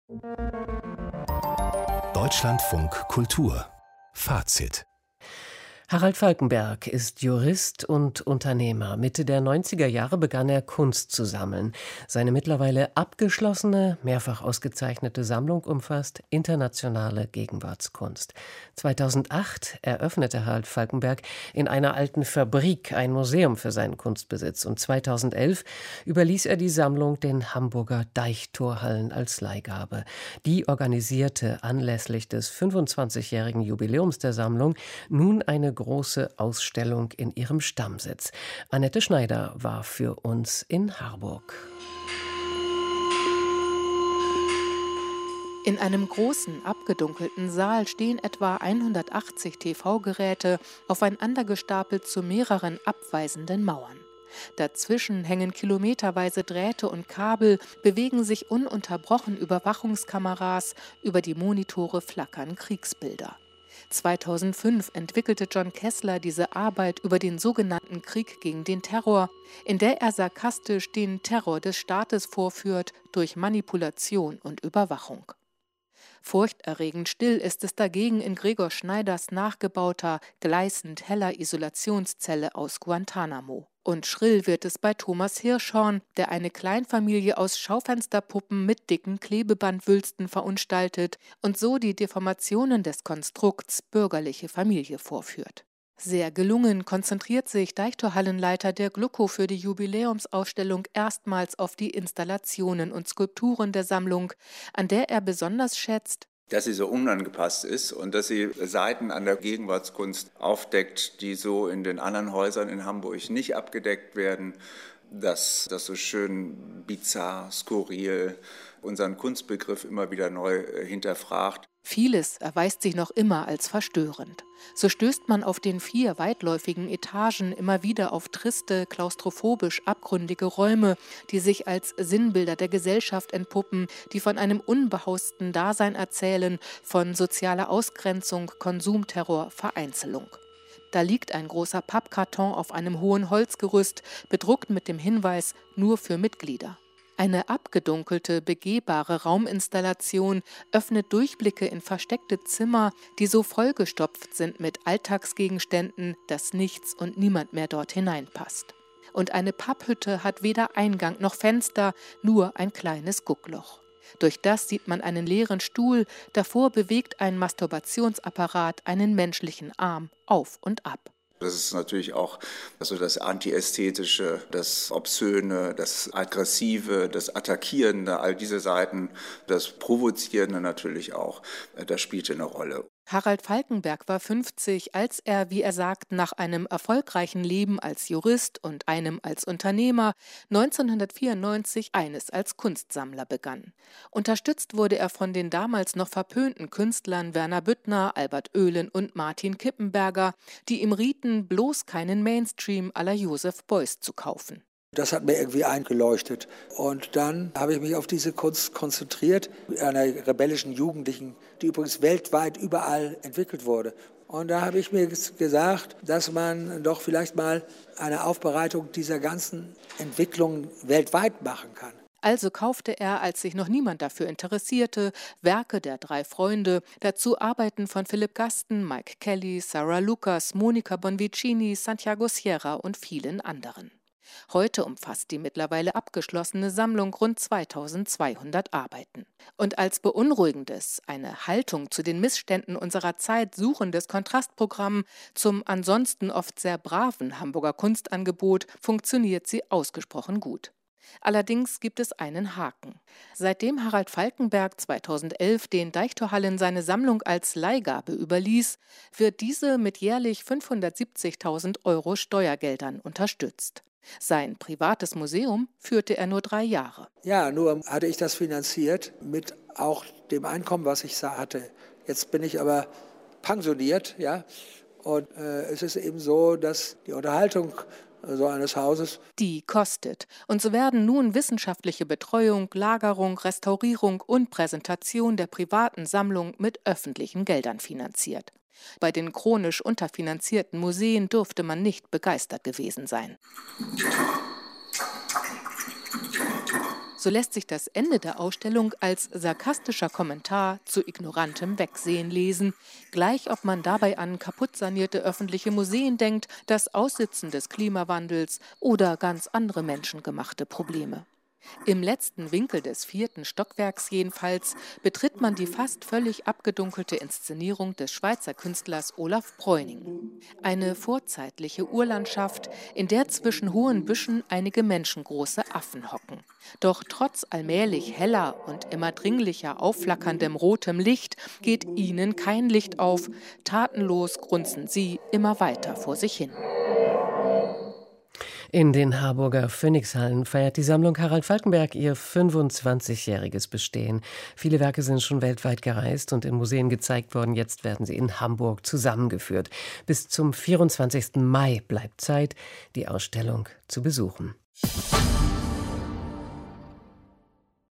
Deutschlandfunk Kultur Fazit. Harald Falkenberg ist Jurist und Unternehmer. Mitte der 90er Jahre begann er Kunst zu sammeln. Seine mittlerweile abgeschlossene, mehrfach ausgezeichnete Sammlung umfasst internationale Gegenwartskunst. 2008 eröffnete Harald Falkenberg in einer alten Fabrik ein Museum für seinen Kunstbesitz und 2011 überließ er die Sammlung den Hamburger Deichtorhallen als Leihgabe. Die organisierte anlässlich des 25-jährigen Jubiläums der Sammlung nun eine große Ausstellung in ihrem Stammsitz. Annette Schneider war für uns in Harburg. In einem großen, abgedunkelten Saal stehen etwa 180 TV-Geräte aufeinander gestapelt zu mehreren abweisenden Mauern. Dazwischen hängen kilometerweise Drähte und Kabel, bewegen sich ununterbrochen Überwachungskameras, über die Monitore flackern Kriegsbilder. 2005 entwickelte John Kessler diese Arbeit über den sogenannten Krieg gegen den Terror, in der er sarkastisch den Terror des Staates vorführt durch Manipulation und Überwachung. Furchterregend still ist es dagegen in Gregor Schneiders nachgebauter, gleißend heller Isolationszelle aus Guantanamo. Und schrill wird es bei Thomas Hirschhorn, der eine Kleinfamilie aus Schaufensterpuppen mit dicken Klebebandwülsten verunstaltet und so die Deformationen des Konstrukts bürgerliche Familie vorführt. Sehr gelungen konzentriert sich Deichtorhallenleiter Dirk Lucko für die Jubiläumsausstellung erstmals auf die Installationen und Skulpturen der Sammlung, an der er besonders schätzt, dass sie so unangepasst ist und dass sie Seiten an der Gegenwartskunst aufdeckt, die so in den anderen Häusern in Hamburg nicht abgedeckt werden, dass das so schön bizarr, skurril unseren Kunstbegriff immer wieder neu hinterfragt. Vieles erweist sich noch immer als verstörend. So stößt man auf den 4 weitläufigen Etagen immer wieder auf triste, klaustrophobisch abgründige Räume, die sich als Sinnbilder der Gesellschaft entpuppen, die von einem unbehausten Dasein erzählen, von sozialer Ausgrenzung, Konsumterror, Vereinzelung. Da liegt ein großer Pappkarton auf einem hohen Holzgerüst, bedruckt mit dem Hinweis »Nur für Mitglieder«. Eine abgedunkelte, begehbare Rauminstallation öffnet Durchblicke in versteckte Zimmer, die so vollgestopft sind mit Alltagsgegenständen, dass nichts und niemand mehr dort hineinpasst. Und eine Papphütte hat weder Eingang noch Fenster, nur ein kleines Guckloch. Durch das sieht man einen leeren Stuhl, davor bewegt ein Masturbationsapparat einen menschlichen Arm auf und ab. Das ist natürlich auch das Antiästhetische, das Obszöne, das Aggressive, das Attackierende, all diese Seiten, das Provozierende natürlich auch, das spielte eine Rolle. Harald Falkenberg war 50, als er, wie er sagt, nach einem erfolgreichen Leben als Jurist und einem als Unternehmer 1994 eines als Kunstsammler begann. Unterstützt wurde er von den damals noch verpönten Künstlern Werner Büttner, Albert Oehlen und Martin Kippenberger, die ihm rieten, bloß keinen Mainstream à la Joseph Beuys zu kaufen. Das hat mir irgendwie eingeleuchtet. Und dann habe ich mich auf diese Kunst konzentriert, einer rebellischen Jugendlichen, die übrigens weltweit überall entwickelt wurde. Und da habe ich mir gesagt, dass man doch vielleicht mal eine Aufbereitung dieser ganzen Entwicklungen weltweit machen kann. Also kaufte er, als sich noch niemand dafür interessierte, Werke der 3 Freunde, dazu Arbeiten von Philipp Gaston, Mike Kelly, Sarah Lucas, Monica Bonvicini, Santiago Sierra und vielen anderen. Heute umfasst die mittlerweile abgeschlossene Sammlung rund 2200 Arbeiten. Und als beunruhigendes, eine Haltung zu den Missständen unserer Zeit suchendes Kontrastprogramm zum ansonsten oft sehr braven Hamburger Kunstangebot funktioniert sie ausgesprochen gut. Allerdings gibt es einen Haken. Seitdem Harald Falkenberg 2011 den Deichtorhallen seine Sammlung als Leihgabe überließ, wird diese mit jährlich 570.000 € Steuergeldern unterstützt. Sein privates Museum führte er nur 3 Jahre. Ja, nur hatte ich das finanziert mit auch dem Einkommen, was ich hatte. Jetzt bin ich aber pensioniert, ja. Und es ist eben so, dass die Unterhaltung so eines Hauses, die kostet. Und so werden nun wissenschaftliche Betreuung, Lagerung, Restaurierung und Präsentation der privaten Sammlung mit öffentlichen Geldern finanziert. Bei den chronisch unterfinanzierten Museen dürfte man nicht begeistert gewesen sein. So lässt sich das Ende der Ausstellung als sarkastischer Kommentar zu ignorantem Wegsehen lesen, gleich ob man dabei an kaputt sanierte öffentliche Museen denkt, das Aussitzen des Klimawandels oder ganz andere menschengemachte Probleme. Im letzten Winkel des 4. Stockwerks jedenfalls betritt man die fast völlig abgedunkelte Inszenierung des Schweizer Künstlers Olaf Breuning. Eine vorzeitliche Urlandschaft, in der zwischen hohen Büschen einige menschengroße Affen hocken. Doch trotz allmählich heller und immer dringlicher aufflackerndem rotem Licht geht ihnen kein Licht auf. Tatenlos grunzen sie immer weiter vor sich hin. In den Harburger Phoenixhallen feiert die Sammlung Harald Falkenberg ihr 25-jähriges Bestehen. Viele Werke sind schon weltweit gereist und in Museen gezeigt worden. Jetzt werden sie in Hamburg zusammengeführt. Bis zum 24. Mai bleibt Zeit, die Ausstellung zu besuchen.